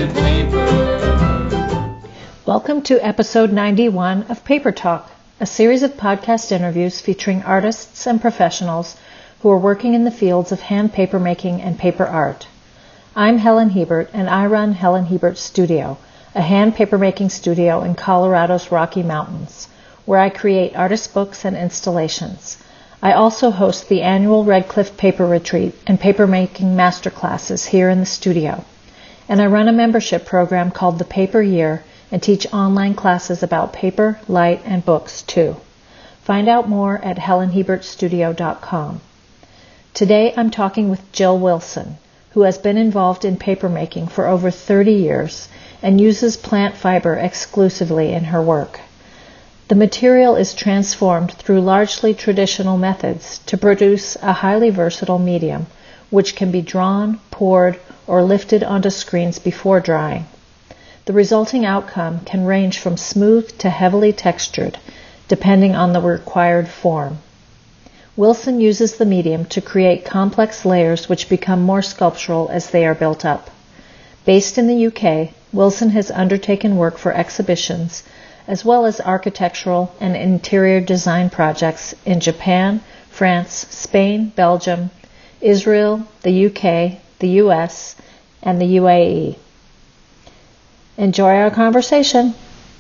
with paper. Welcome to episode 91 of Paper Talk, a series of podcast interviews featuring artists and professionals who are working in the fields of hand papermaking and paper art. I'm Helen Hebert, and I run Helen Hebert Studio, a hand papermaking studio in Colorado's Rocky Mountains, where I create artist books and installations. I also host the annual Red Cliff Paper Retreat and papermaking masterclasses here in the studio. And I run a membership program called the Paper Year and teach online classes about paper, light, and books too. Find out more at helenhebertstudio.com. Today I'm talking with Jill Wilson, who has been involved in papermaking for over 30 years and uses plant fiber exclusively in her work. The material is transformed through largely traditional methods to produce a highly versatile medium, which can be drawn, poured, or lifted onto screens before drying. The resulting outcome can range from smooth to heavily textured, depending on the required form. Wilson uses the medium to create complex layers which become more sculptural as they are built up. Based in the UK, Wilson has undertaken work for exhibitions as well as architectural and interior design projects in Japan, France, Spain, Belgium, Israel, the UK, the US, and the UAE. Enjoy our conversation.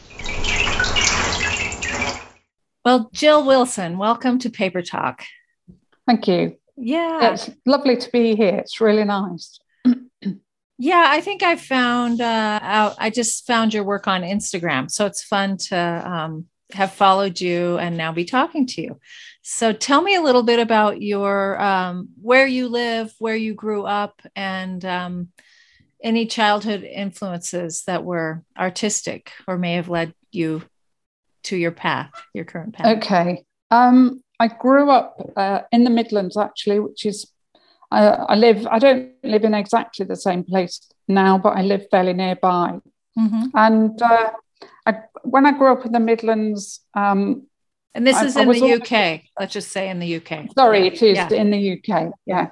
Well, Jill Wilson, welcome to Paper Talk. Thank you. Yeah. It's lovely to be here. It's really nice. Yeah, I think I found out, I just found your work on Instagram. So it's fun to have followed you and now be talking to you. So tell me a little bit about your, where you live, where you grew up, and any childhood influences that were artistic or may have led you to your path, your current path. Okay. I grew up in the Midlands, actually, which is, I don't live in exactly the same place now, but I live fairly nearby. Mm-hmm. And when I grew up in the Midlands... and this is in the UK, let's just say in the UK. Sorry, it is in the UK, yeah.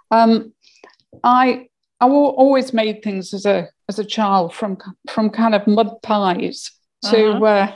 I always made things as a child, from kind of mud pies to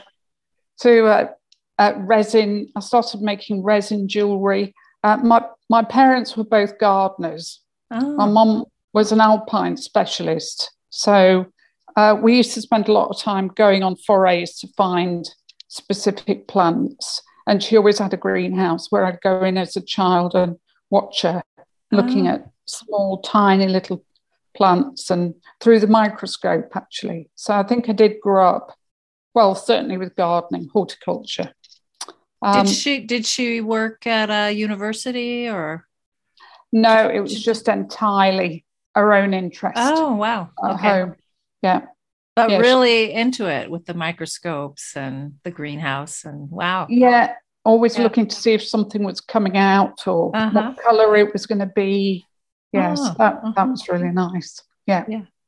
resin. I started making resin jewellery. My parents were both gardeners. Oh. My mum was an alpine specialist. So we used to spend a lot of time going on forays to find specific plants. And she always had a greenhouse where I'd go in as a child and watch her looking at small, tiny little plants and through the microscope, actually. So I think I did grow up, well, certainly with gardening, horticulture. Did she work at a university or? No, it was just entirely her own interest. Oh, wow. At home. Yeah. But really into it with the microscopes and the greenhouse and wow. Yeah. Always looking to see if something was coming out or what colour it was going to be. Yes, that was really nice. Yeah.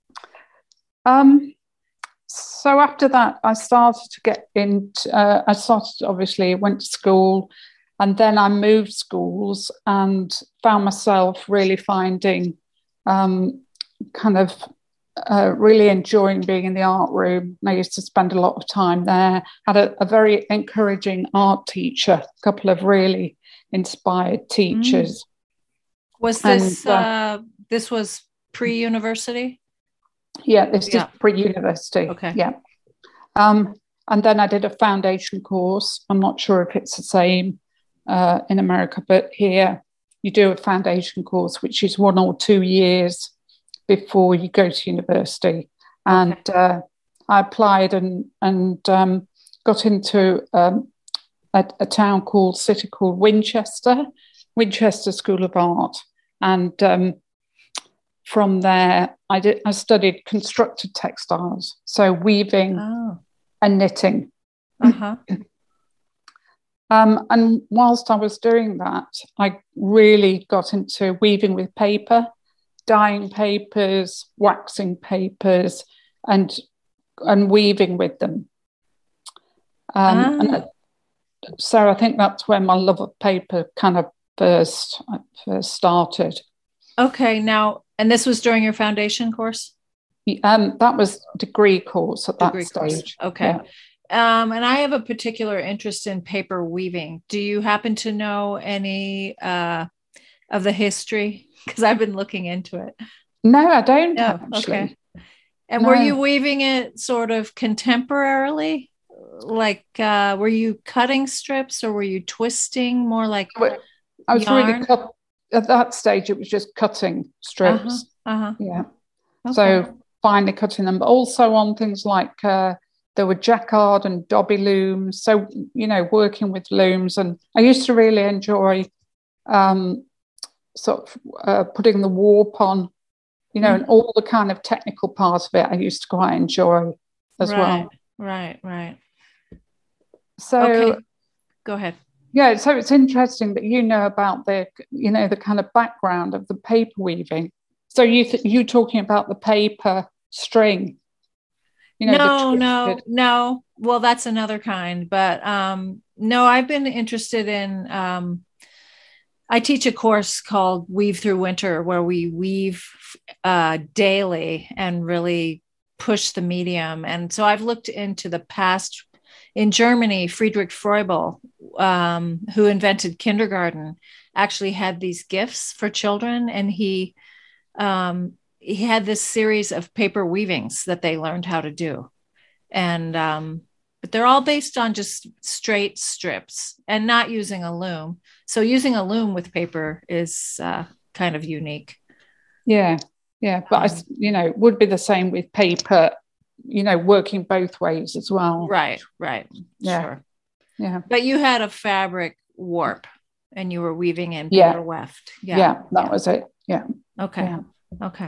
So after that, I started to get into, went to school, and then I moved schools and found myself really finding really enjoying being in the art room. And I used to spend a lot of time there. Had a very encouraging art teacher, a couple of really inspired teachers. Was this, this was pre-university? Yeah, this is pre-university. Okay. Yeah. And then I did a foundation course. I'm not sure if it's the same in America, but here you do a foundation course, which is 1 or 2 years before you go to university. And I applied and got into a town city called Winchester School of Art. And from there, I studied constructed textiles, so weaving and knitting. And whilst I was doing that, I really got into weaving with paper, dyeing papers, waxing papers, and weaving with them. And so I think that's where my love of paper kind of first started. Okay, now, and this was during your foundation course? That was degree course at that Degree course. stage. Okay. Yeah. And I have a particular interest in paper weaving. Do you happen to know any of the history? Because I've been looking into it. No, I don't No, actually. okay. And No. were you weaving it sort of contemporarily? Like, were you cutting strips or were you twisting more like I was yarn? really cut at that stage. It was just cutting strips. Yeah. Okay. So finely cutting them, but also on things like there were jacquard and dobby looms. So, working with looms. And I used to really enjoy putting the warp on, and all the kind of technical part of it I used to quite enjoy as well. Right. So, okay. Go ahead. Yeah, so it's interesting that you know about the kind of background of the paper weaving. So you talking about the paper string? No. Well, that's another kind, but no, I've been interested in. I teach a course called Weave Through Winter, where we weave daily and really push the medium. And so I've looked into the past. In Germany, Friedrich Froebel, who invented kindergarten, actually had these gifts for children, and he had this series of paper weavings that they learned how to do, and but they're all based on just straight strips and not using a loom. So using a loom with paper is kind of unique. Yeah, but it would be the same with paper. Working both ways as well. Right. Yeah. Sure. Yeah. But you had a fabric warp and you were weaving in paper weft. Yeah, that was it. Yeah. Okay. Yeah. Okay.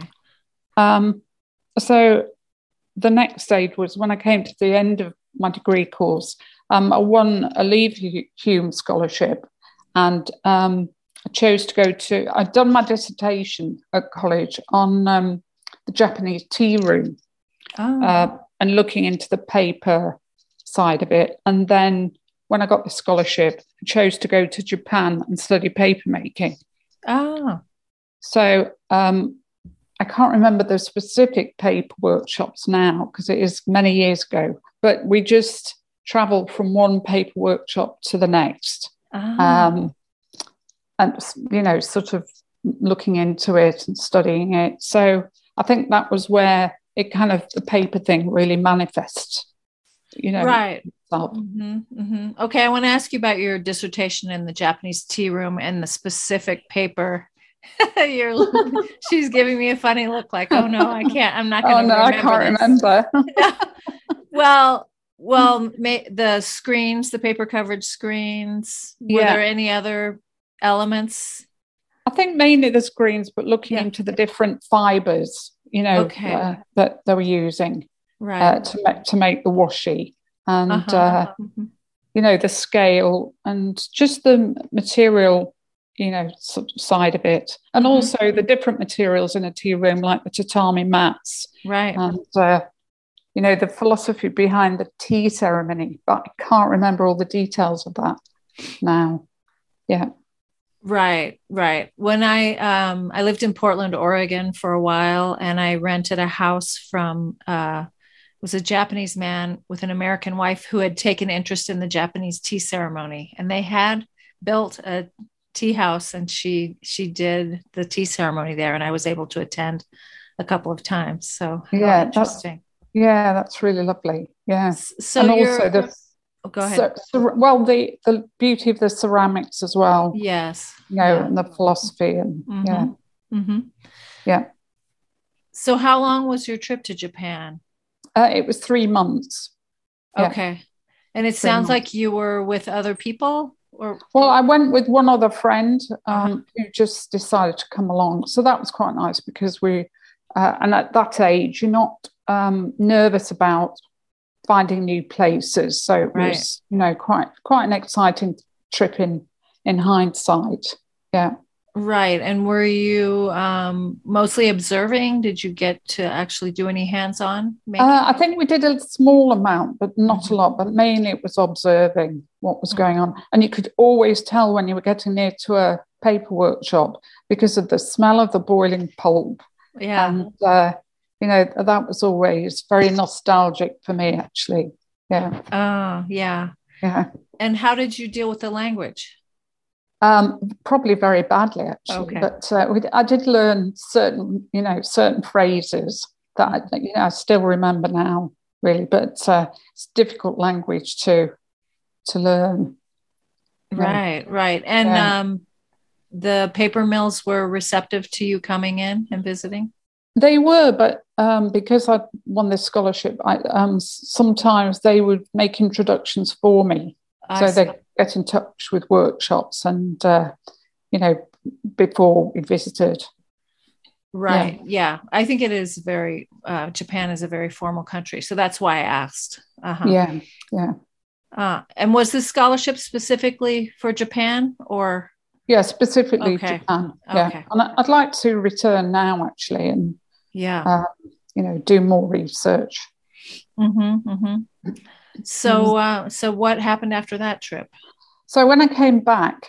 So the next stage was when I came to the end of my degree course. I won a Leave Hume scholarship, and I chose to go to. I'd done my dissertation at college on the Japanese tea room. And looking into the paper side of it. And then when I got the scholarship, I chose to go to Japan and study paper making. So I can't remember the specific paper workshops now because it is many years ago, but we just traveled from one paper workshop to the next. And, sort of looking into it and studying it. So I think that was where it kind of the paper thing really manifests, Right. Okay, I want to ask you about your dissertation in the Japanese tea room and the specific paper. She's giving me a funny look, like, oh no, I can't. I'm not going to. I can't remember. Well, the screens, the paper covered screens. Were there any other elements? I think mainly the screens, but looking into the different fibers. That they were using to make the washi, and the scale and just the material, side of it, and also the different materials in a tea room, like the tatami mats, right? And the philosophy behind the tea ceremony, but I can't remember all the details of that now. Yeah. Right. When I lived in Portland, Oregon for a while, and I rented a house from it was a Japanese man with an American wife who had taken interest in the Japanese tea ceremony, and they had built a tea house, and she did the tea ceremony there, and I was able to attend a couple of times. So interesting. That's really lovely. Yeah. So and also go ahead. The beauty of the ceramics as well. Yes. And the philosophy and yeah. So how long was your trip to Japan? It was 3 months. Okay. And it sounds like you were with other people? Well, I went with one other friend who just decided to come along. So that was quite nice because we, and at that age, you're not nervous about finding new places, so it was quite an exciting trip in hindsight. Right. And were you mostly observing? Did you get to actually do any hands-on making? I think we did a small amount, but not a lot, but mainly it was observing what was going on. And you could always tell when you were getting near to a paper workshop because of the smell of the boiling pulp. Yeah. And that was always very nostalgic for me, actually. Yeah. Oh, yeah. Yeah. And how did you deal with the language? Probably very badly, actually. Okay. But I did learn certain phrases that I still remember now, really. But it's a difficult language to learn. Right, right. And Yeah. the paper mills were receptive to you coming in and visiting? They were, but because I won this scholarship, sometimes they would make introductions for me. I So see. they get in touch with workshops and, before we visited. Right. Yeah. I think it is very, Japan is a very formal country. So that's why I asked. Uh-huh. Yeah, yeah. And was this scholarship specifically for Japan or? Yeah, specifically Okay. Japan. Yeah. Okay. And I'd like to return now, actually, and, Yeah. do more research. Mm-hmm, mm-hmm. So what happened after that trip? So when I came back,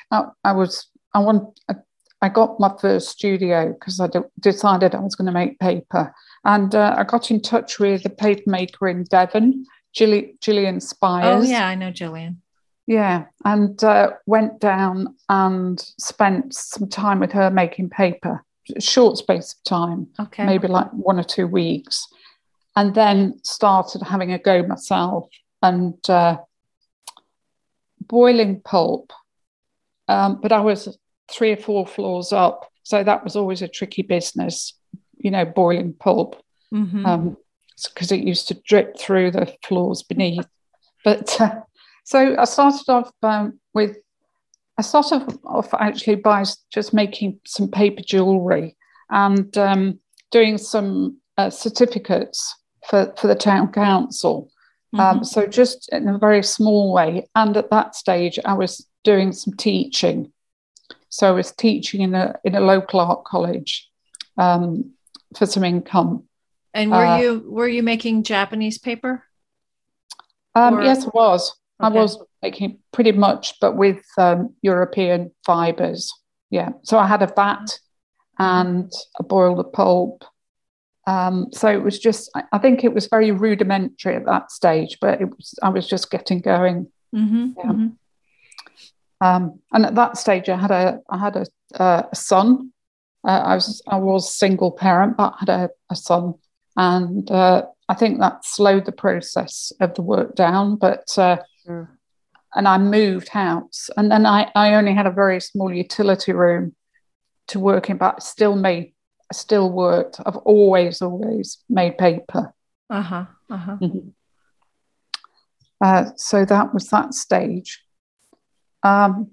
I got my first studio because I decided I was going to make paper, and I got in touch with a paper maker in Devon, Gillian Spires. Oh yeah, I know Jillian. Yeah, and went down and spent some time with her making paper, a short space of time, Okay. maybe like 1 or 2 weeks, and then started having a go myself and boiling pulp. But I was 3 or 4 floors up, so that was always a tricky business, boiling pulp, Mm-hmm. because it used to drip through the floors beneath. But so I started off actually by just making some paper jewellery and doing some certificates for the town council. Mm-hmm. So just in a very small way. And at that stage, I was doing some teaching. So I was teaching in a local art college for some income. And were you making Japanese paper? Yes, I was. Okay. I was making pretty much, but with European fibres. Yeah. So I had a vat and I boiled the pulp. So it was just, I think it was very rudimentary at that stage, but I was just getting going. Mm-hmm. Yeah. Mm-hmm. And at that stage, I had a son. I was single parent, but I had a son, and I think that slowed the process of the work down. But Sure. and I moved house, and then I only had a very small utility room to work in, but I still worked. I've always made paper. Uh-huh. Uh-huh. Mm-hmm. So that was that stage. And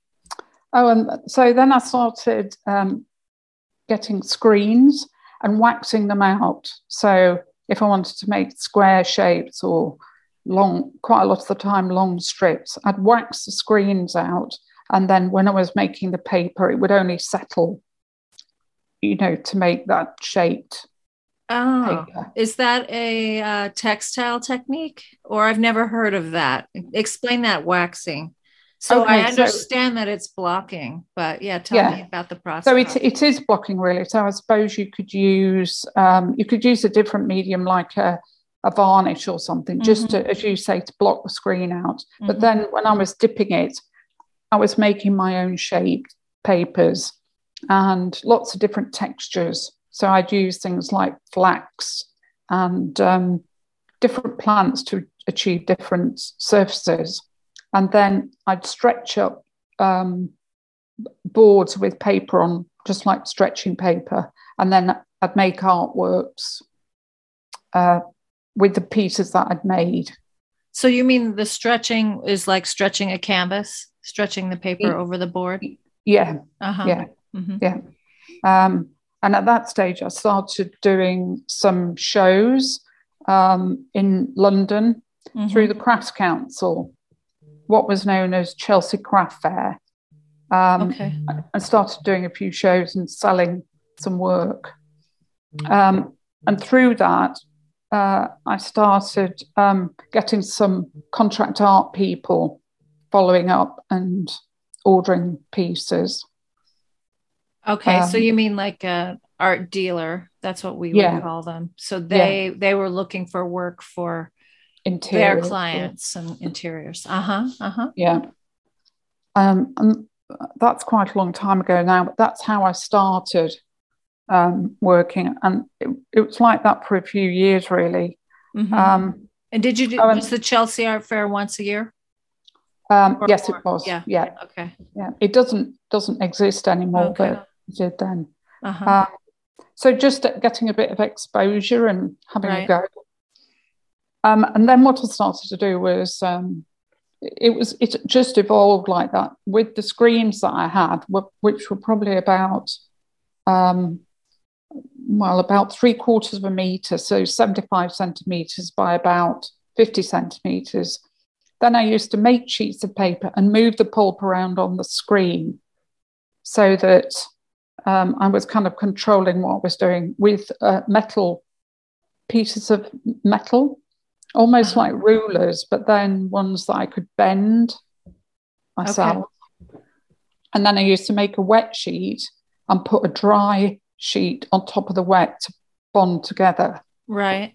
so then I started getting screens and waxing them out. So if I wanted to make square shapes or quite a lot of the time, long strips, I'd wax the screens out. And then when I was making the paper, it would only settle, to make that shaped paper. Is that a textile technique? Or I've never heard of that. Explain that waxing. So I understand that it's blocking, but tell me about the process. So it is blocking, really. So I suppose you could use a different medium like a varnish or something, just to, as you say, to block the screen out. Mm-hmm. But then when I was dipping it, I was making my own shaped papers and lots of different textures. So I'd use things like flax and different plants to achieve different surfaces. And then I'd stretch up boards with paper on, just like stretching paper. And then I'd make artworks with the pieces that I'd made. So you mean the stretching is like stretching a canvas, stretching the paper over the board? Yeah. Uh-huh. Yeah. Mm-hmm. Yeah. And at that stage, I started doing some shows in London through the Crafts Council, what was known as Chelsea Craft Fair. Okay. I started doing a few shows and selling some work. And through that, I started getting some contract art people following up and ordering pieces. Okay, so you mean like a art dealer That's what we Yeah. would call them. So Yeah. they were looking for work for their Interior. clients and interiors. Uh-huh. Yeah. And that's quite a long time ago now, but that's how I started working. And it was like that for a few years, really. And did you do, was the Chelsea Art Fair once a year? Yes, it was. Yeah. Yeah. Okay. Yeah. It doesn't exist anymore, Okay. but it did then. Uh-huh. So just getting a bit of exposure and having a Right. go. And then what I started to do was it just evolved like that with the screens that I had, which were probably about about 3/4 of a meter, so 75 centimeters by about 50 centimeters. Then I used to make sheets of paper and move the pulp around on the screen so that I was kind of controlling what I was doing with metal pieces of metal, almost like rulers, but then ones that I could bend myself. Okay. And then I used to make a wet sheet and put a dry sheet on top of the wet to bond together. Right.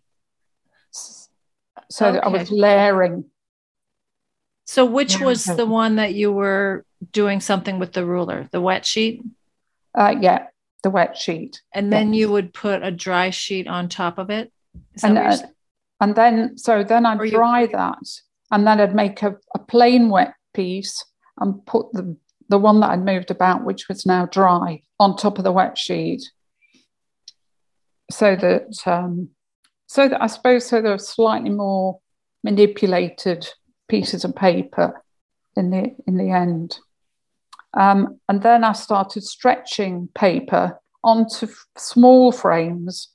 So that I was layering. So which was the one that you were doing something with the ruler? The wet sheet? Yeah, the wet sheet. And then you would put a dry sheet on top of it? And then I'd dry that, and then I'd make a plain wet piece and put the one that I'd moved about, which was now dry, on top of the wet sheet. So that I suppose there were slightly more manipulated pieces of paper in the end. And then I started stretching paper onto small frames,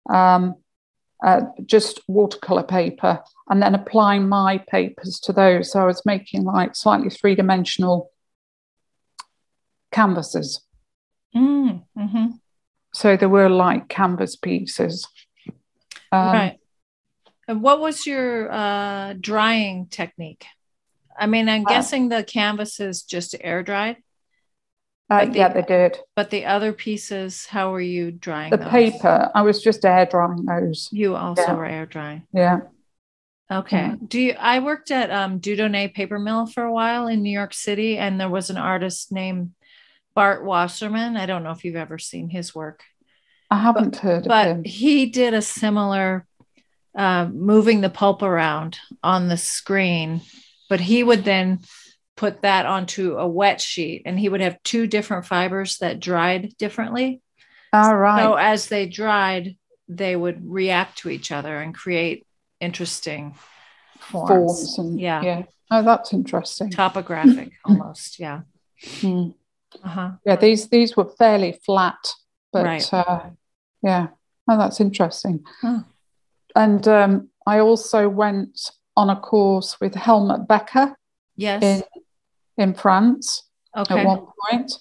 just watercolor paper, and then applying my papers to those. So I was making like slightly three-dimensional canvases. Mm-hmm. So they were like canvas pieces. Right. And what was your drying technique? I mean, I'm guessing the canvases just air dried. Yeah, they did. But the other pieces, how were you drying the those? Paper, I was just air drying those. You also were air drying. Yeah. Okay. I worked at Dieudonné Paper Mill for a while in New York City, and there was an artist named Bart Wasserman. I don't know if you've ever seen his work. I haven't heard of him. But he did a similar moving the pulp around on the screen, but he would then put that onto a wet sheet, and he would have two different fibers that dried differently. All right. So as they dried, they would react to each other and create interesting forms. And, Oh, that's interesting. Topographic almost. Yeah. Yeah, these were fairly flat, but right. Yeah. Oh, that's interesting. Oh. And I also went on a course with Helmut Becker. Yes. In France. Okay. At one point.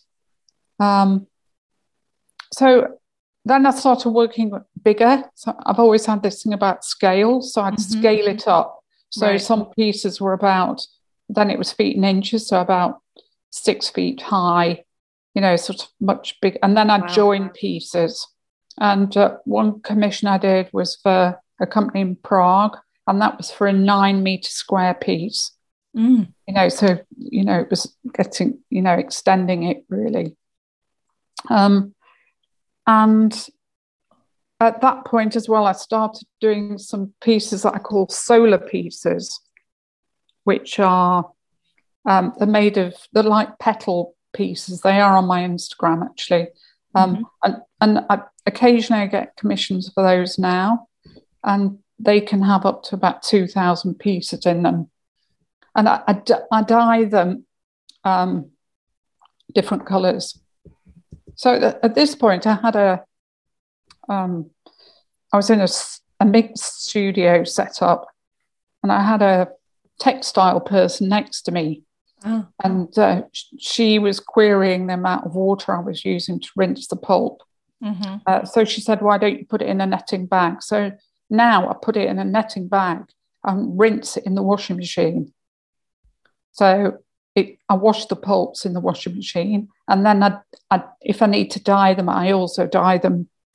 So then I started working bigger. So I've always had this thing about scale. So I'd scale it up. So some pieces were then it was feet and inches, so about 6 feet high, sort of much big. And then I'd join pieces. And one commission I did was for a company in Prague, and that was for a 9-meter square piece. So it was getting, extending it really. And at that point as well, I started doing some pieces that I call solar pieces, which are they're like petal pieces. They are on my Instagram actually. And occasionally I get commissions for those now, and they can have up to about 2,000 pieces in them. And I dye them different colours. So at this point, I had I was in a mixed studio set up, and I had a textile person next to me. Oh. And she was querying the amount of water I was using to rinse the pulp. So she said, why don't you put it in a netting bag? So now I put it in a netting bag and rinse it in the washing machine. So I wash the pulps in the washing machine, and then if I need to dye them, I also dye them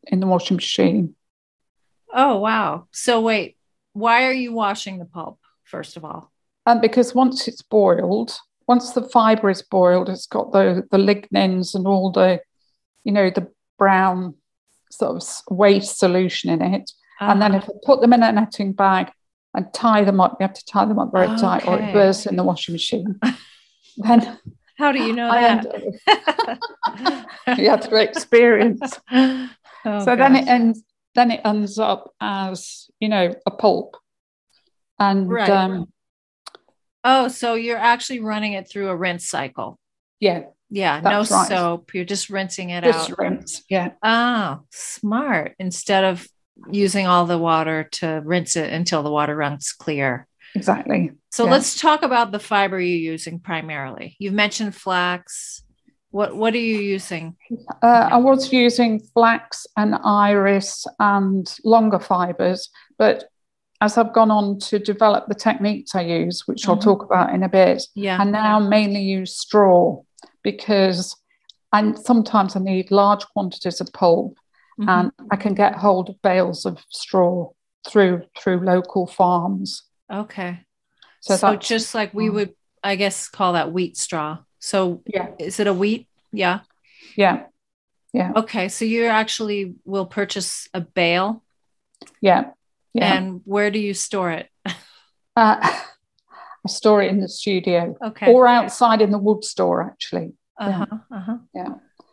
in the washing machine. Oh, wow. So wait, why are you washing the pulp, first of all? Because once it's boiled, once the fibre is boiled, it's got the lignins and all the, the brown sort of waste solution in it. And then if I put them in a netting bag and tie them up, you have to tie them up very tight or it bursts in the washing machine. Then how do you know that? You have to experience. Oh, so gosh. then it ends up as, a pulp. And right. So you're actually running it through a rinse cycle. Yeah. Yeah, no right. soap. You're just rinsing it just out. Just rinse, yeah. Oh, smart. Instead of using all the water to rinse it until the water runs clear. Exactly. So let's talk about the fiber you're using primarily. You've mentioned flax. What are you using? I was using flax and iris and longer fibers, but as I've gone on to develop the techniques I use, which I'll talk about in a bit, I now mainly use straw because sometimes I need large quantities of pulp, and I can get hold of bales of straw through local farms. Okay. So just like we would, I guess, call that wheat straw. So is it a wheat? Yeah. Yeah. Yeah. Okay. So you actually will purchase a bale? Yeah. Yeah. And where do you store it? I store it in the studio. Okay. Or outside in the wood store, actually. Yeah.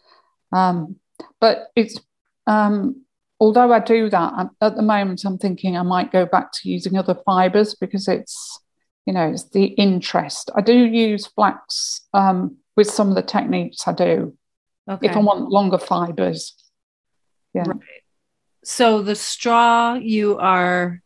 But it's although I do that, at the moment I'm thinking I might go back to using other fibers because it's the interest. I do use flax with some of the techniques I do. Okay. If I want longer fibers. Yeah. Right. So the straw you are,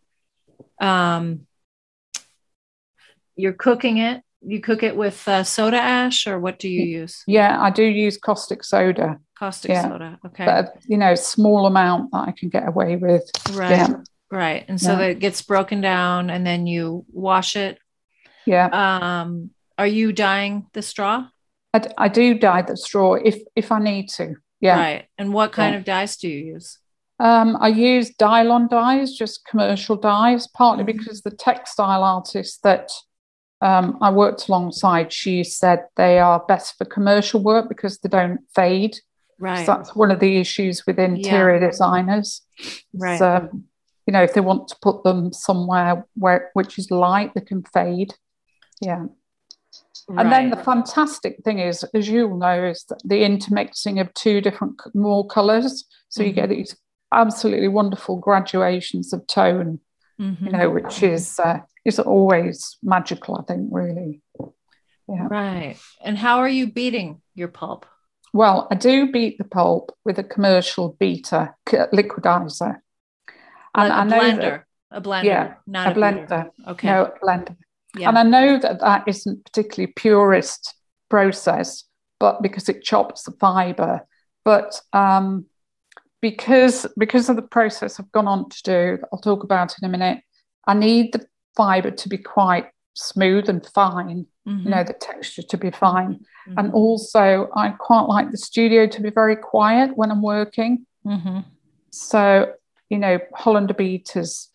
you're cooking it. You cook it with soda ash, or what do you use? Yeah, I do use caustic soda. Caustic soda. Okay. But small amount that I can get away with. Right. Yeah. Right. And so that it gets broken down, and then you wash it. Yeah. Are you dyeing the straw? I do dye the straw if I need to. Yeah. Right. And what kind of dyes do you use? I use Dylon dyes, just commercial dyes, partly because the textile artist that I worked alongside, she said they are best for commercial work because they don't fade. Right. So that's one of the issues with interior designers. Right. So, if they want to put them somewhere which is light, they can fade. Yeah. Right. And then the fantastic thing is, as you'll know, is the intermixing of two different more colours. So you get these absolutely wonderful graduations of tone, which is always magical, I think, really. Yeah. Right. And how are you beating your pulp? Well, I do beat the pulp with a commercial beater, liquidizer. And a blender. A blender, yeah, not a blender. Okay. No, a blender. Yeah. And I know that isn't particularly purist process, but because it chops the fibre. But because of the process I've gone on to do, I'll talk about in a minute, I need the fibre to be quite smooth and fine, the texture to be fine. And also I quite like the studio to be very quiet when I'm working. So, Hollander beaters,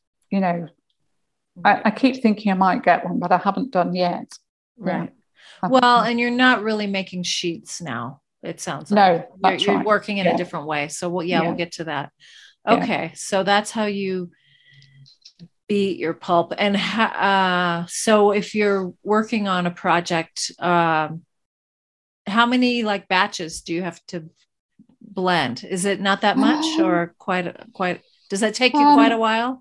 I keep thinking I might get one, but I haven't done yet. Right. Yeah. Well, and you're not really making sheets now, it sounds like. No, you're working in a different way. So, we'll get to that. Okay. Yeah. So that's how you beat your pulp. And so if you're working on a project, how many batches do you have to blend? Is it not that much or quite, does that take you quite a while?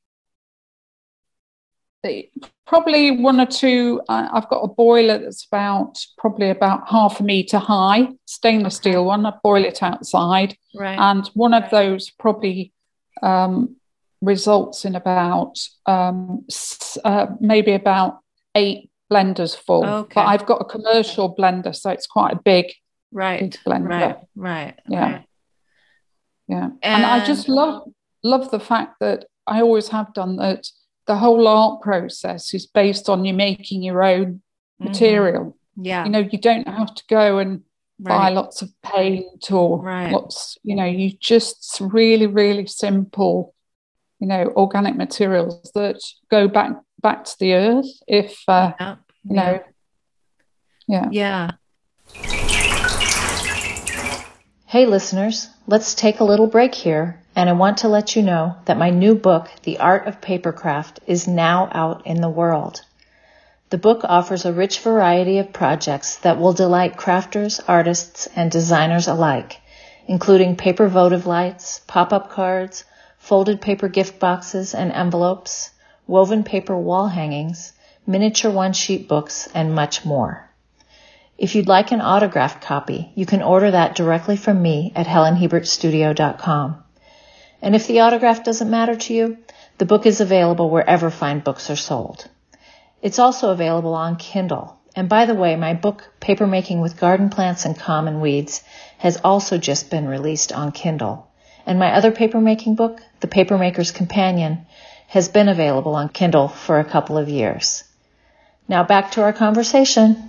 Probably one or two. I've got a boiler that's probably about 1/2 meter high, stainless steel one. I boil it outside. Right. And one of those probably results in about maybe about 8 blenders full. Okay. But I've got a commercial blender, so it's quite a big, big blender. Right. Yeah. Right. Yeah. And I just love the fact that I always have done that. The whole art process is based on you making your own material. Yeah. You don't have to go and buy Right. lots of paint or Right. lots, you just really, really simple, organic materials that go back to the earth if, Yeah. you Yeah. know, yeah. Yeah. Hey listeners, let's take a little break here, and I want to let you know that my new book, The Art of Papercraft, is now out in the world. The book offers a rich variety of projects that will delight crafters, artists, and designers alike, including paper votive lights, pop-up cards, folded paper gift boxes and envelopes, woven paper wall hangings, miniature one-sheet books, and much more. If you'd like an autographed copy, you can order that directly from me at helenhebertstudio.com. And if the autograph doesn't matter to you, the book is available wherever fine books are sold. It's also available on Kindle. And by the way, my book, Papermaking with Garden Plants and Common Weeds, has also just been released on Kindle. And my other papermaking book, The Papermaker's Companion, has been available on Kindle for a couple of years. Now back to our conversation.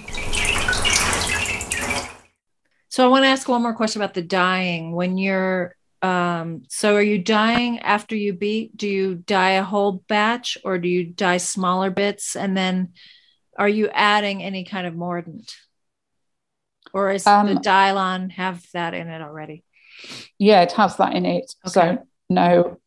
So I want to ask one more question about the dyeing. When you're, so are you dyeing after you beat? Do you dye a whole batch or do you dye smaller bits? And then are you adding any kind of mordant? Or is the Dylon have that in it already? Yeah, it has that in it. Okay. So no.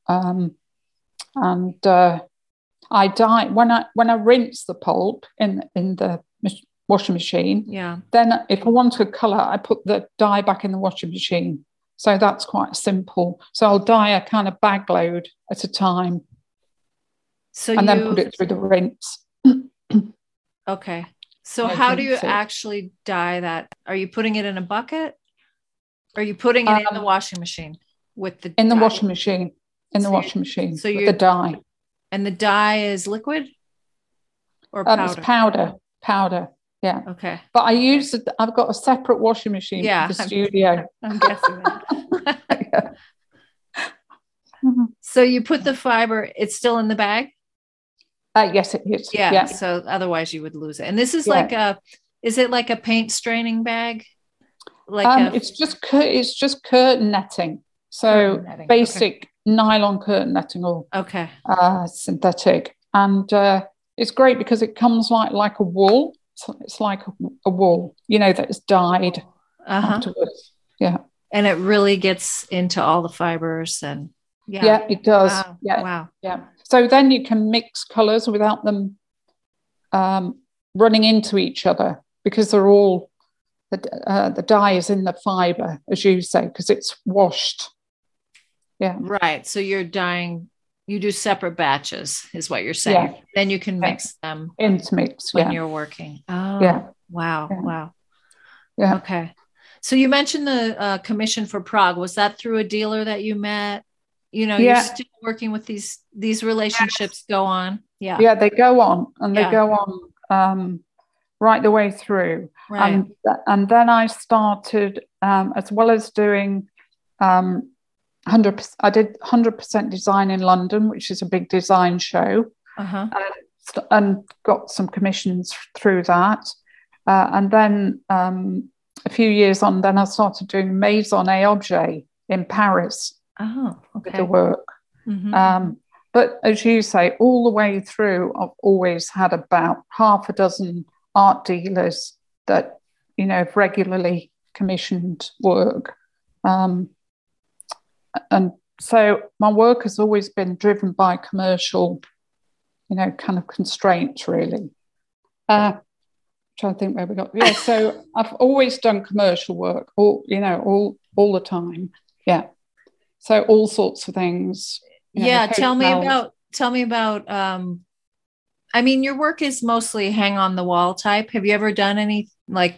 I dye when I rinse the pulp in the washing machine. Yeah. Then if I want a colour, I put the dye back in the washing machine. So that's quite simple. So I'll dye a kind of bag load at a time. And then put it through the rinse. Okay. So how do you actually dye that? Are you putting it in a bucket? Or are you putting it in the washing machine with the in the dye? washing machine? In the washing machine. So with the dye. And the dye is liquid or powder? It's powder. Yeah. Okay. But I've got a separate washing machine for the studio. I'm guessing that. So you put the fiber, it's still in the bag? Yes, it is. Yeah. So otherwise you would lose it. And this is is it like a paint straining bag? It's just curtain netting. So basic nylon curtain netting or synthetic. And it's great because it comes like a wool. So it's like a wool, that is dyed afterwards. Yeah. And it really gets into all the fibers and yeah, it does. Wow. Yeah. Wow. Yeah. So then you can mix colours without them running into each other because they're all the dye is in the fibre, as you say, because it's washed. Yeah. Right. So you're dyeing. You do separate batches, is what you're saying. Yeah. Then you can mix them. Intermix when you're working. Oh. Yeah. Wow. Yeah. Wow. Yeah. Okay. So you mentioned the commission for Prague. Was that through a dealer that you met? You're still working with these relationships go on. Yeah. Yeah, they go on and they go on right the way through. Right. And then I started, as well as doing 100%, I did 100% design in London, which is a big design show, and got some commissions through that. And then a few years on, then I started doing Maison et Objet in Paris. Oh, okay. With the work. Mm-hmm. But as you say, all the way through, I've always had about half a dozen art dealers that, have regularly commissioned work. And so my work has always been driven by commercial, kind of constraints, really. Trying to think where we got. Yeah, so I've always done commercial work, all the time. Yeah. So all sorts of things. Tell me about. I mean, your work is mostly hang on the wall type. Have you ever done any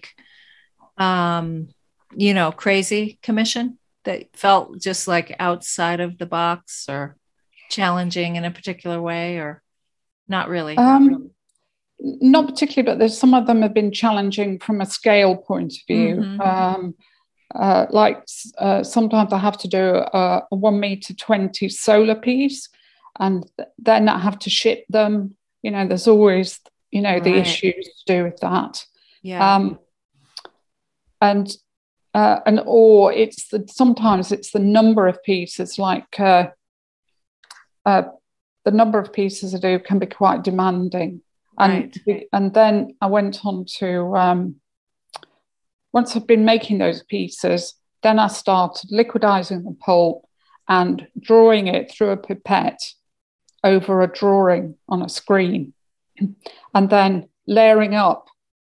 crazy commission that felt just like outside of the box or challenging in a particular way, or not really? Not particularly, but there's some of them have been challenging from a scale point of view. Mm-hmm. Sometimes I have to do a 1.20 m solar piece, and then I have to ship them. There's always the issues to do with that. Yeah. or sometimes it's the number of pieces, like the number of pieces I do can be quite demanding. Right. And then I went on to, once I've been making those pieces, then I started liquidizing the pulp and drawing it through a pipette over a drawing on a screen, and then layering up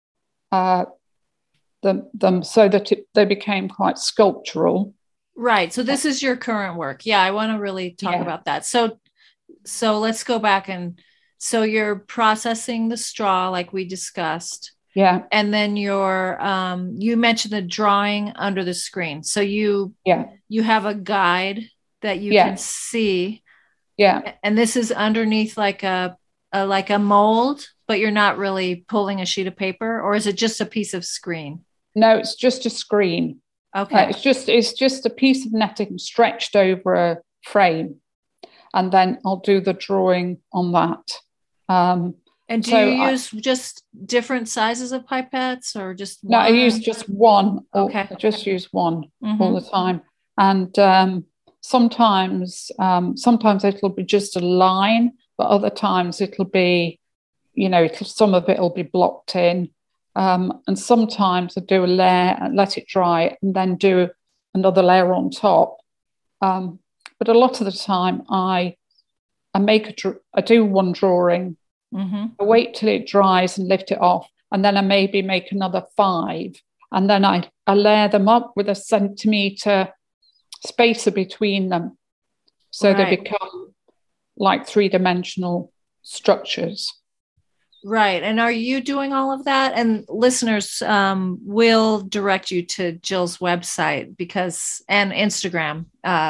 them so that they became quite sculptural. Right. So this is your current work. Yeah, I want to really talk about that. So let's go back, and so you're processing the straw like we discussed. Yeah. And then you mentioned the drawing under the screen. So you have a guide that you can see. Yeah. And this is underneath like a mold, but you're not really pulling a sheet of paper, or is it just a piece of screen? No, it's just a screen. Okay. It's just a piece of netting stretched over a frame, and then I'll do the drawing on that. And do you use just different sizes of pipettes, or just one? No, I use just one. Okay. I just use one all the time. And sometimes it'll be just a line, but other times it'll be, some of it will be blocked in. And sometimes I do a layer and let it dry and then do another layer on top. But a lot of the time I do one drawing. I wait till it dries and lift it off, and then I maybe make another 5, and then I layer them up with a centimetre spacer between them, so they become like 3-dimensional structures. Right. And are you doing all of that? And listeners will direct you to Jill's website and Instagram.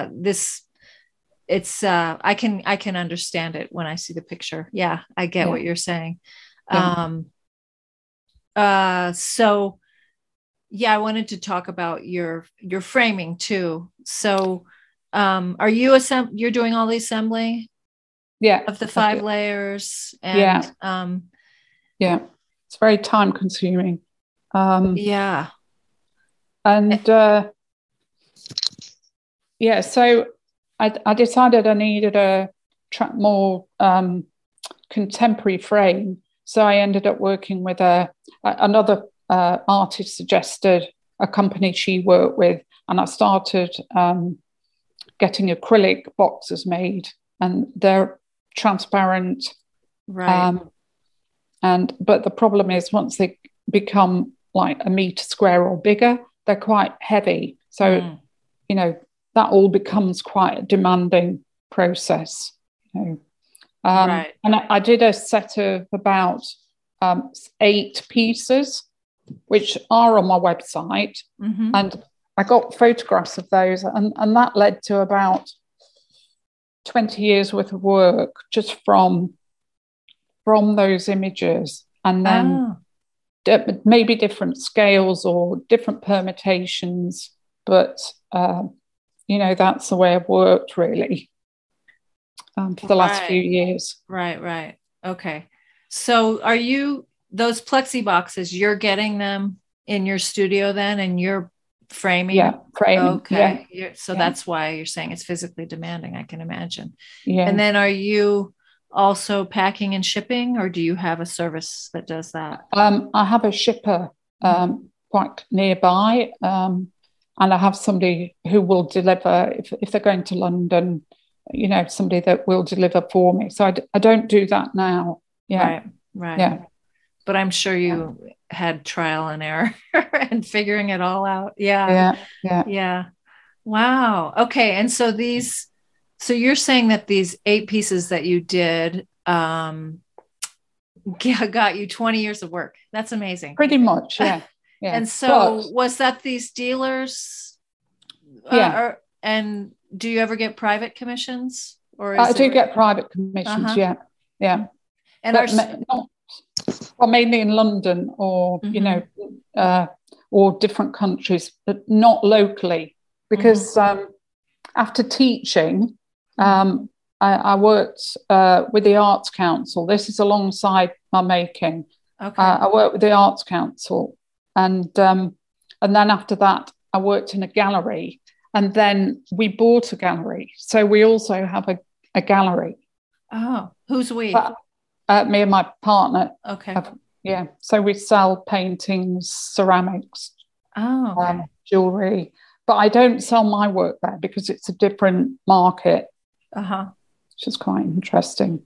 I can understand it when I see the picture. Yeah, I get what you're saying. Yeah. I wanted to talk about your framing too. So, are you're doing all the assembly? Yeah. Of the 5 layers, and it's very time consuming. Yeah. And so I decided I needed a more contemporary frame. So I ended up working with another artist suggested a company she worked with, and I started getting acrylic boxes made, and they're transparent. Right. But the problem is, once they become like a meter square or bigger, they're quite heavy. So, that all becomes quite a demanding process. Right. And I did a set of about 8 pieces, which are on my website. And I got photographs of those, and that led to about 20 years worth of work just from those images, and then maybe different scales or different permutations, but that's the way I've worked really for the last few years. Right. Okay. So are you, those plexi boxes, you're getting them in your studio then, and you're framing? Yeah, framing. Okay. So that's why you're saying it's physically demanding, I can imagine. Yeah. And then are you also packing and shipping, or do you have a service that does that? I have a shipper quite nearby, and I have somebody who will deliver if they're going to London, somebody that will deliver for me. So I don't do that now. Yeah. Right. Yeah. But I'm sure you had trial and error and figuring it all out. Yeah. Wow. Okay. And so you're saying that these 8 pieces that you did got you 20 years of work. That's amazing. Pretty much. Yeah. And so was that these dealers? And do you ever get private commissions? Or I do get private commissions. Yeah. And mainly in London or or different countries, but not locally, because after teaching, I worked with the Arts Council. This is alongside my making. Okay. I worked with the Arts Council, and And then after that, I worked in a gallery, and then we bought a gallery. So we also have a gallery. Oh, who's we? But, me and my partner. Okay. Yeah. So we sell paintings, ceramics, Oh, okay. jewelry. But I don't sell my work there because it's a different market, which is quite interesting.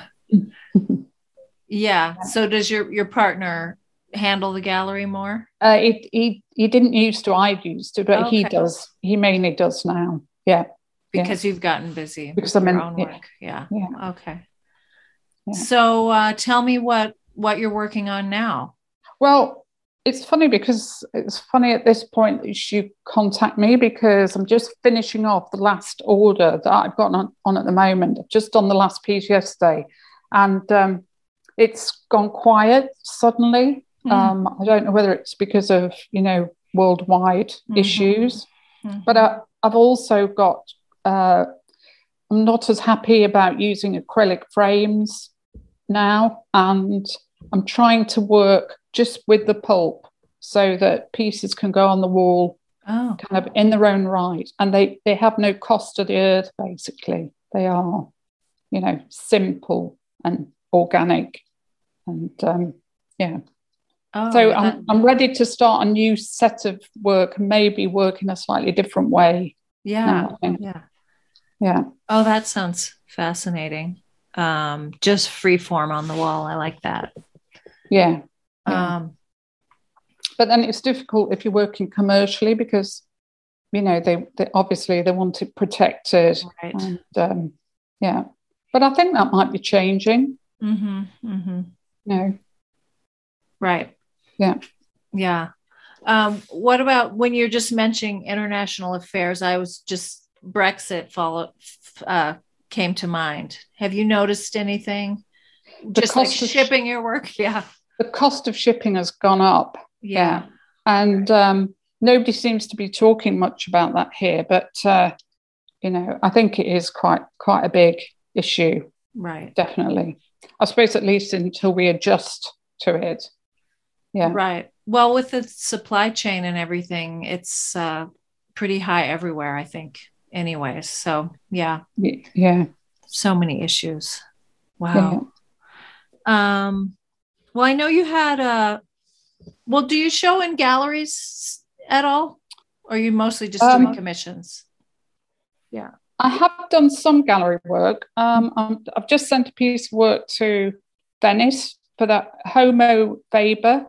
Yeah. So does your partner handle the gallery more? He didn't used to. I used to, but he Okay. does. He mainly does now. Yeah. Because you've gotten busy Because with I'm your in- own yeah. work. Yeah. Yeah. Okay. Yeah. So tell me what you're working on now. Well, it's funny at this point that you contact me, because I'm just finishing off the last order that I've got on at the moment. I've just done the last piece yesterday, and it's gone quiet suddenly. I don't know whether it's because of, worldwide issues, but I've also got, I'm not as happy about using acrylic frames now, and I'm trying to work just with the pulp so that pieces can go on the wall kind of in their own right, and they have no cost to the earth. Basically, they are, simple and organic, and so I'm ready to start a new set of work, maybe work in a slightly different way. Yeah. Yeah. Oh, that sounds fascinating. Just free form on the wall. I like that. Yeah. But then it's difficult if you're working commercially, because they obviously they want it protected, right? And but I think that might be changing. Right. Yeah. What about when you're just mentioning international affairs? I was just Brexit came to mind. Have you noticed anything? Just like shipping your work? Yeah. The cost of shipping has gone up. Yeah. And nobody seems to be talking much about that here, but I think it is quite a big issue. Right. Definitely. I suppose at least until we adjust to it. Yeah. Right. Well, with the supply chain and everything, it's pretty high everywhere, I think, anyways. So, yeah. Yeah. So many issues. Wow. Yeah. Well, I know you had do you show in galleries at all? Or are you mostly just doing commissions? Yeah. I have done some gallery work. I've just sent a piece of work to Venice for the Homo Faber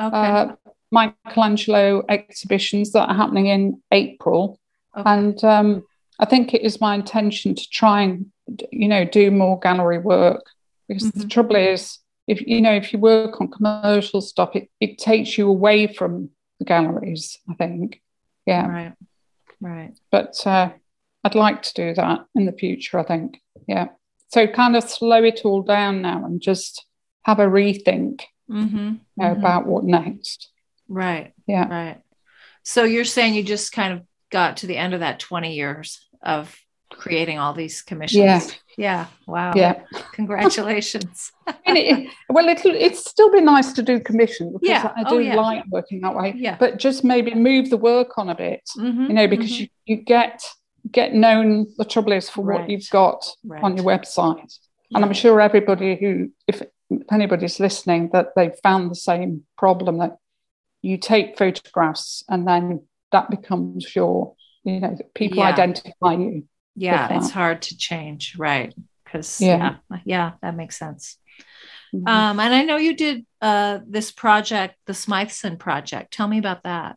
Michelangelo exhibitions that are happening in April. Okay. And I think it is my intention to try and, do more gallery work, because the trouble is, if you work on commercial stuff, it takes you away from the galleries, I think. Yeah. Right. But I'd like to do that in the future, I think. Yeah. So kind of slow it all down now and just have a rethink about what next. Right. Yeah. Right. So you're saying you just kind of got to the end of that 20 years of creating all these commissions. Yeah. Yeah. Wow. Yeah. Congratulations. It's still been nice to do commission, because I do like working that way. Yeah. But just maybe move the work on a bit, because you get known. The trouble is for what you've got on your website. Yeah. And I'm sure everybody if anybody's listening, that they've found the same problem, that you take photographs and then that becomes your, people identify you. Yeah, it's hard to change, right? Because that makes sense. And I know you did this project, the Smythson project. Tell me about that.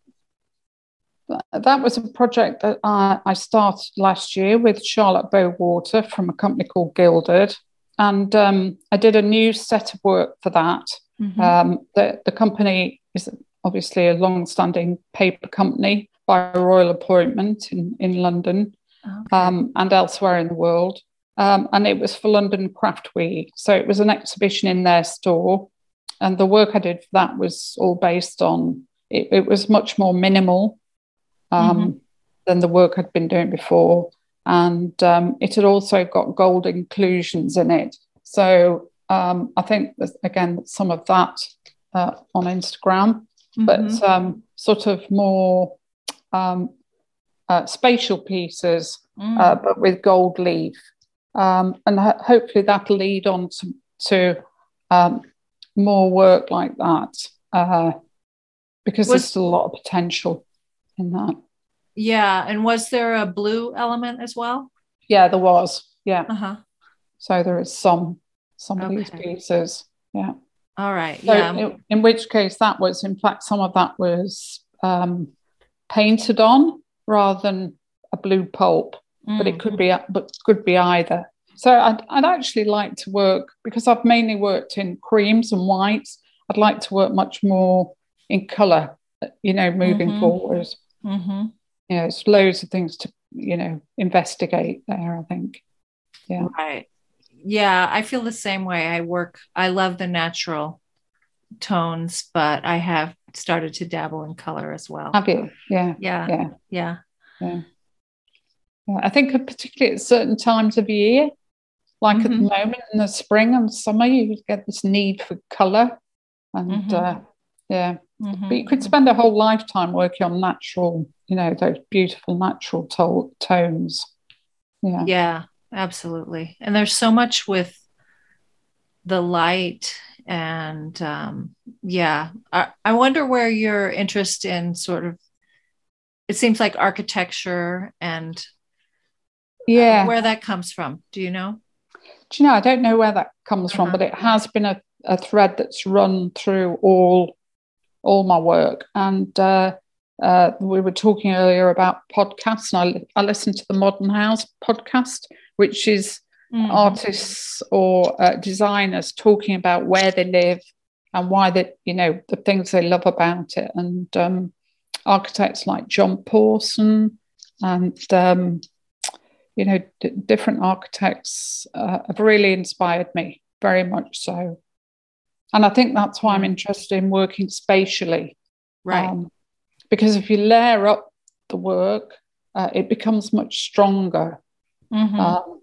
That was a project that I started last year with Charlotte Bowater from a company called Gilded, and I did a new set of work for that. The company is obviously a long-standing paper company by royal appointment in London. And elsewhere in the world. And it was for London Craft Week. So it was an exhibition in their store. And the work I did for that was all based on, it was much more minimal than the work I'd been doing before. And it had also got gold inclusions in it. So I think, again, some of that on Instagram. But sort of more spatial pieces, but with gold leaf. And hopefully that'll lead on to more work like that, because there's still a lot of potential in that. Yeah. And was there a blue element as well? Yeah, there was. Yeah. Uh-huh. So there is some of these pieces. Yeah. All right. So Yeah. in which case that was, in fact, some of that was painted on rather than a blue pulp, but it could be either. So I'd actually like to work, because I've mainly worked in creams and whites, I'd like to work much more in colour, moving forward. It's loads of things to, investigate there, I think. Yeah. Right. Yeah, I feel the same way. I love the natural tones, but I have started to dabble in color as well. Have you? Yeah. Yeah. Yeah. Yeah. Yeah. I think particularly at certain times of year, like at the moment in the spring and summer, you get this need for colour. And but you could spend a whole lifetime working on natural, those beautiful natural tones. Yeah. Yeah, absolutely. And there's so much with the light and I wonder where your interest in sort of, it seems like architecture and where that comes from. Do you know? I don't know where that comes from, but it has been a thread that's run through all my work. And we were talking earlier about podcasts, and I listened to the Modern House podcast, which is artists or designers talking about where they live and why the things they love about it. And architects like John Pawson and different architects have really inspired me, very much so. And I think that's why I'm interested in working spatially. Right. Because if you layer up the work, it becomes much stronger and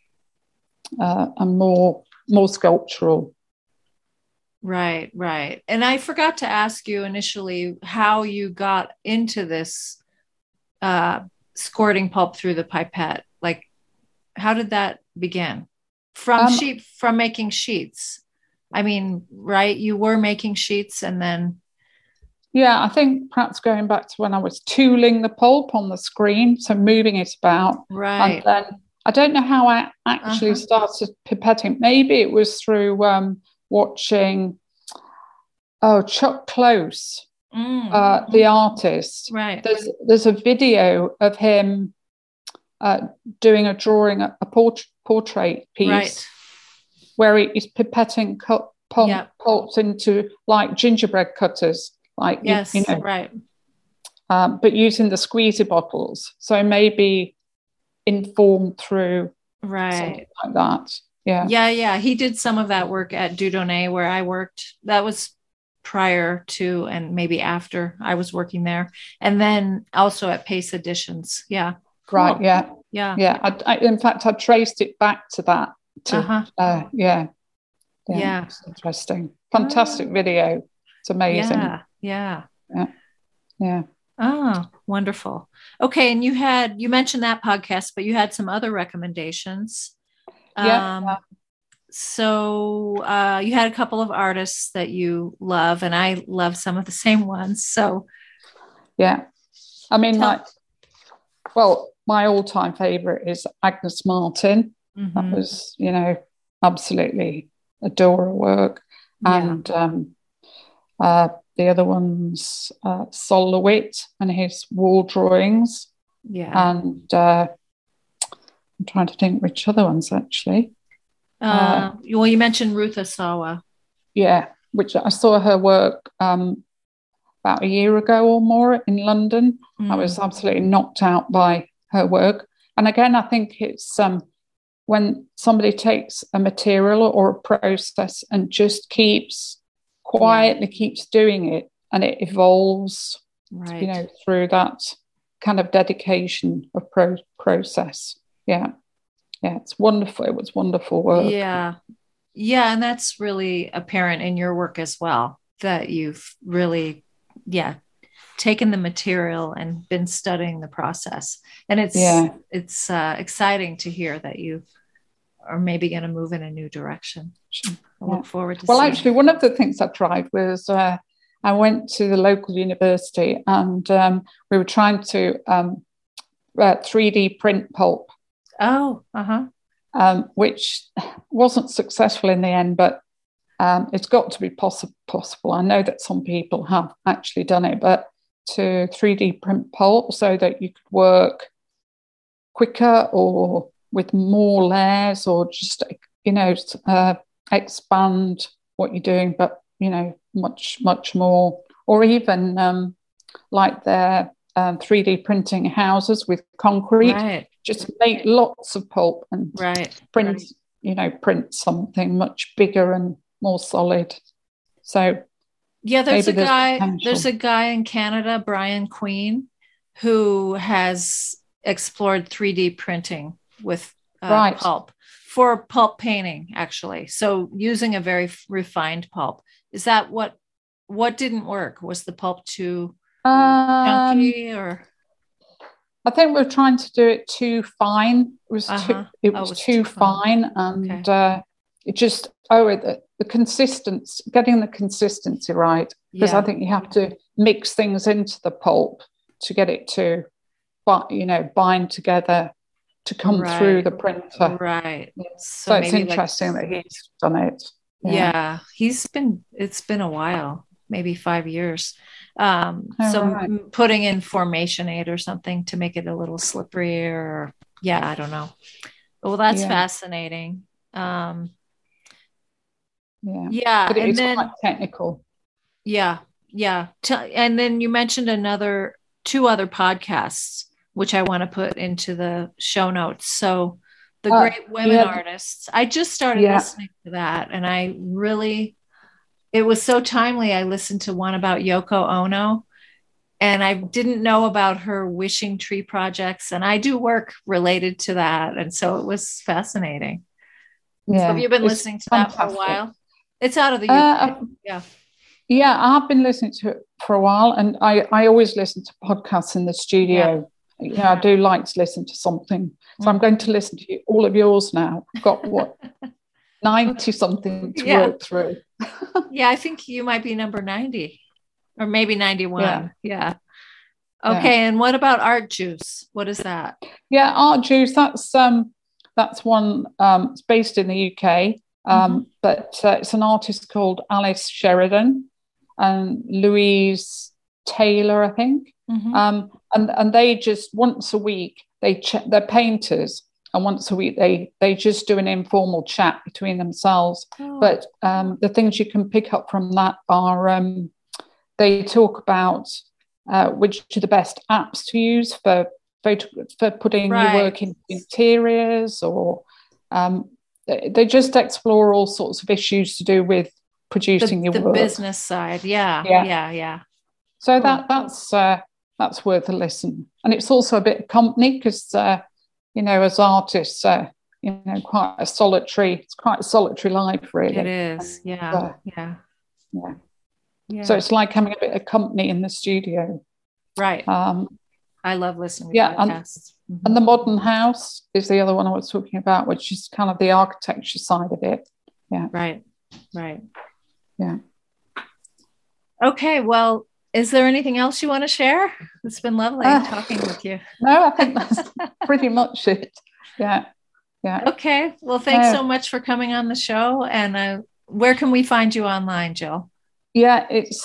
more sculptural. Right, right. And I forgot to ask you initially how you got into this squirting pulp through the pipette. Like, how did that begin? From making sheets. I mean, right? You were making sheets and then... Yeah, I think perhaps going back to when I was tooling the pulp on the screen, so moving it about. Right. And then I don't know how I actually started pipetting. Maybe it was through watching Chuck Close, the artist. Right. There's a video of him doing a drawing, a portrait piece, right, where he's pipetting pulps into like gingerbread cutters, like right. But using the squeezy bottles, so maybe informed through something like that. Yeah. He did some of that work at Dieudonné where I worked. That was prior to and maybe after I was working there, and then also at Pace Editions. Yeah. Cool. Right. Yeah. I in fact, I traced it back to that. Yeah. It's interesting. Fantastic video. It's amazing. Yeah. Oh, wonderful. Okay, and you mentioned that podcast, but you had some other recommendations. So you had a couple of artists that you love, and I love some of the same ones. So I mean, my all-time favorite is Agnes Martin. That was, absolutely adore her work. And the other one's Sol LeWitt and his wall drawings. And I'm trying to think which other ones, actually. Well, you mentioned Ruth Asawa. Yeah, which I saw her work about a year ago or more in London. I was absolutely knocked out by her work. And again, I think it's when somebody takes a material or a process and just quietly keeps doing it, and it evolves, through that kind of dedication of process. It's wonderful. It was wonderful work. And that's really apparent in your work as well, that you've really taken the material and been studying the process. And it's exciting to hear that you are maybe going to move in a new direction. I look forward to seeing actually, one of the things I tried was I went to the local university and we were trying to 3D print pulp. Oh, which wasn't successful in the end, but it's got to be possible. I know that some people have actually done it, but to 3D print pulp so that you could work quicker or with more layers, or just, expand what you're doing, but, much, much more. Or even like their 3D printing houses with concrete. Right. Just make lots of pulp and print, print something much bigger and more solid. So there's a guy in Canada, Brian Queen, who has explored 3D printing with pulp for pulp painting, actually. So using a very refined pulp. Is that what didn't work? Was the pulp too chunky, or? I think we're trying to do it too fine. It was too fine, and it just the consistency, getting the consistency right, because I think you have to mix things into the pulp to get it to, bind together to come through the printer. Right. So it's interesting that he's done it. Yeah, it's been a while, maybe 5 years. Putting in Formation Aid or something to make it a little slippery, or I don't know. Well, that's fascinating. But it's quite technical. And then you mentioned two other podcasts, which I want to put into the show notes. So the Great Women Artists. I just started listening to that, and it was so timely. I listened to one about Yoko Ono, and I didn't know about her wishing tree projects, and I do work related to that, and so it was fascinating. So have you been listening to that for a while? It's out of the UK. Yeah, I've been listening to it for a while, and I always listen to podcasts in the studio. I do like to listen to something. So I'm going to listen to all of yours now. I've got 90 something to work through. I think you might be number 90 or maybe 91. Yeah. Okay. And what about Art Juice? What is that? Yeah, Art Juice. That's one. It's based in the UK, but it's an artist called Alice Sheridan and Louise Taylor, I think. And they just once a week they're painters, and once a week they just do an informal chat between themselves. But the things you can pick up from that are they talk about which are the best apps to use for putting your work in interiors, or they just explore all sorts of issues to do with producing your work. The business side, So that's worth a listen, and it's also a bit of company because as artists, quite a solitary life, really. It is, yeah. So it's like having a bit of company in the studio, right? I love listening to podcasts. And the Modern House is the other one I was talking about, which is kind of the architecture side of it. Yeah, right. Yeah. Okay, well, is there anything else you want to share? It's been lovely talking with you. No, I think that's pretty much it. Yeah. Okay. Well, thanks so much for coming on the show. And where can we find you online, Jill? Yeah, it's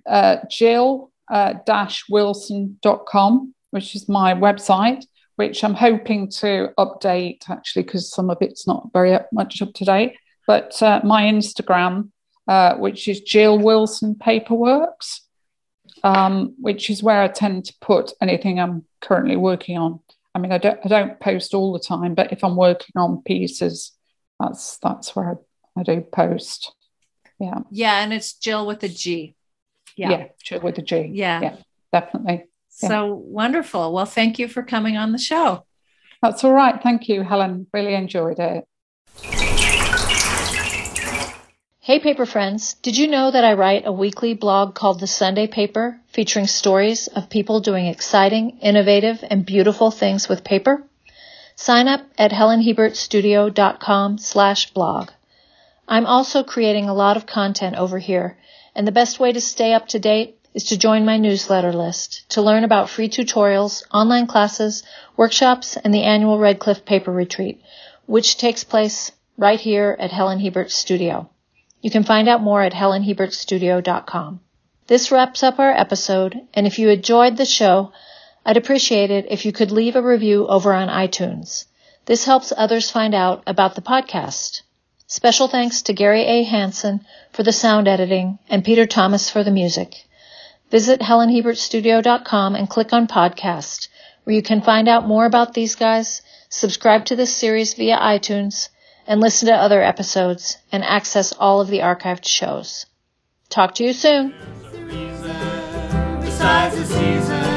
jill-wilson.com, which is my website, which I'm hoping to update, actually, because some of it's not very much up to date. But my Instagram, which is Jill Wilson Paperworks, which is where I tend to put anything I'm currently working on. I mean, I don't post all the time, but if I'm working on pieces, that's where I do post. Yeah, and it's Jill with a G. Yeah, Jill with a G. Yeah, definitely. So wonderful. Well, thank you for coming on the show. That's all right. Thank you, Helen. Really enjoyed it. Hey paper friends, did you know that I write a weekly blog called The Sunday Paper, featuring stories of people doing exciting, innovative, and beautiful things with paper? Sign up at helenhiebertstudio.com/blog. I'm also creating a lot of content over here, and the best way to stay up to date is to join my newsletter list to learn about free tutorials, online classes, workshops, and the annual Red Cliff Paper Retreat, which takes place right here at Helen Hiebert Studio. You can find out more at helenhiebertstudio.com. This wraps up our episode, and if you enjoyed the show, I'd appreciate it if you could leave a review over on iTunes. This helps others find out about the podcast. Special thanks to Gary A. Hansen for the sound editing and Peter Thomas for the music. Visit helenhiebertstudio.com and click on podcast, where you can find out more about these guys, subscribe to this series via iTunes, and listen to other episodes and access all of the archived shows. Talk to you soon. Besides the season.